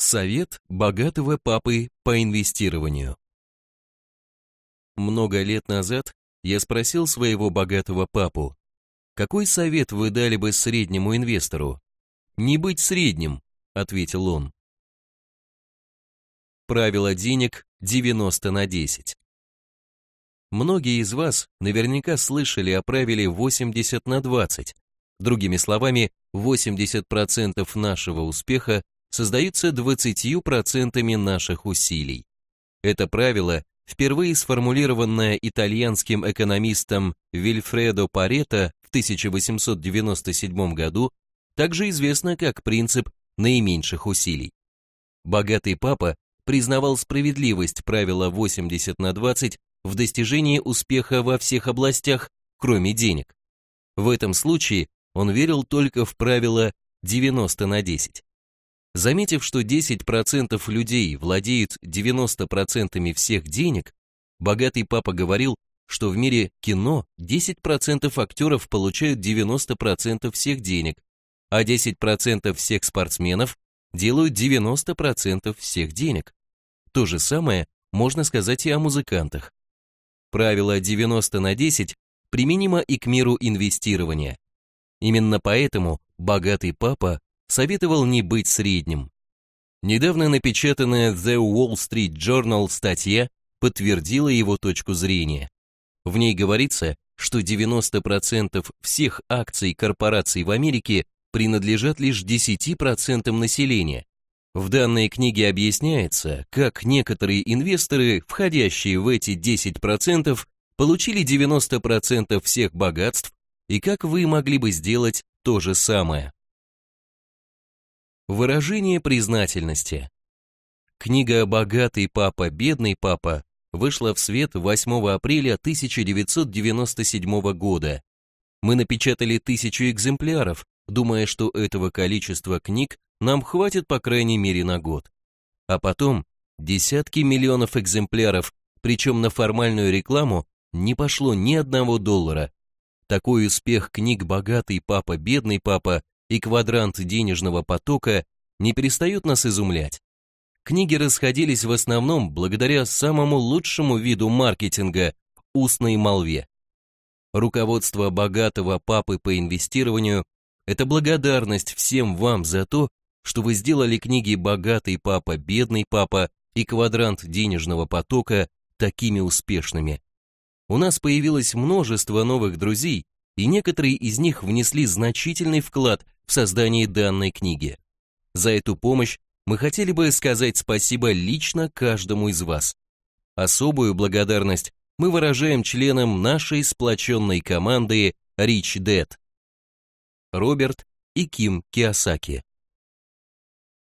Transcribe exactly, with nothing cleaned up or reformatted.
Совет богатого папы по инвестированию. Много лет назад я спросил своего богатого папу, какой совет вы дали бы среднему инвестору? Не быть средним, ответил он. Правило денег девяносто на десять. Многие из вас наверняка слышали о правиле восемьдесят на двадцать. Другими словами, восемьдесят процентов нашего успеха создаются двадцатью процентами наших усилий. Это правило, впервые сформулированное итальянским экономистом Вильфредо Парето в тысяча восемьсот девяносто седьмом году, также известно как принцип наименьших усилий. Богатый папа признавал справедливость правила восемьдесят на двадцать в достижении успеха во всех областях, кроме денег. В этом случае он верил только в правило девяносто на десять. Заметив, что десять процентов людей владеют девяноста процентами всех денег, богатый папа говорил, что в мире кино десять процентов актеров получают девяносто процентов всех денег, а десять процентов всех спортсменов делают девяносто процентов всех денег. То же самое можно сказать и о музыкантах. Правило девяносто на десять применимо и к миру инвестирования. Именно поэтому богатый папа советовал не быть средним. Недавно напечатанная The Wall Street Journal статья подтвердила его точку зрения. В ней говорится, что девяносто процентов всех акций корпораций в Америке принадлежат лишь десяти процентам населения. В данной книге объясняется, как некоторые инвесторы, входящие в эти десять процентов, получили девяносто процентов всех богатств и как вы могли бы сделать то же самое. Выражение признательности. Книга «Богатый папа, бедный папа» вышла в свет восьмого апреля тысяча девятьсот девяносто седьмого года. Мы напечатали тысячу экземпляров, думая, что этого количества книг нам хватит по крайней мере на год. А потом десятки миллионов экземпляров, причем на формальную рекламу не пошло ни одного доллара. Такой успех книг «Богатый папа, бедный папа» и «Квадрант денежного потока» не перестают нас изумлять. Книги расходились в основном благодаря самому лучшему виду маркетинга – устной молве. Руководство богатого папы по инвестированию – это благодарность всем вам за то, что вы сделали книги «Богатый папа, бедный папа» и «Квадрант денежного потока» такими успешными. У нас появилось множество новых друзей, и некоторые из них внесли значительный вклад в создание данной книги. За эту помощь мы хотели бы сказать спасибо лично каждому из вас. Особую благодарность мы выражаем членам нашей сплоченной команды Rich Dad. Роберт и Ким Кийосаки.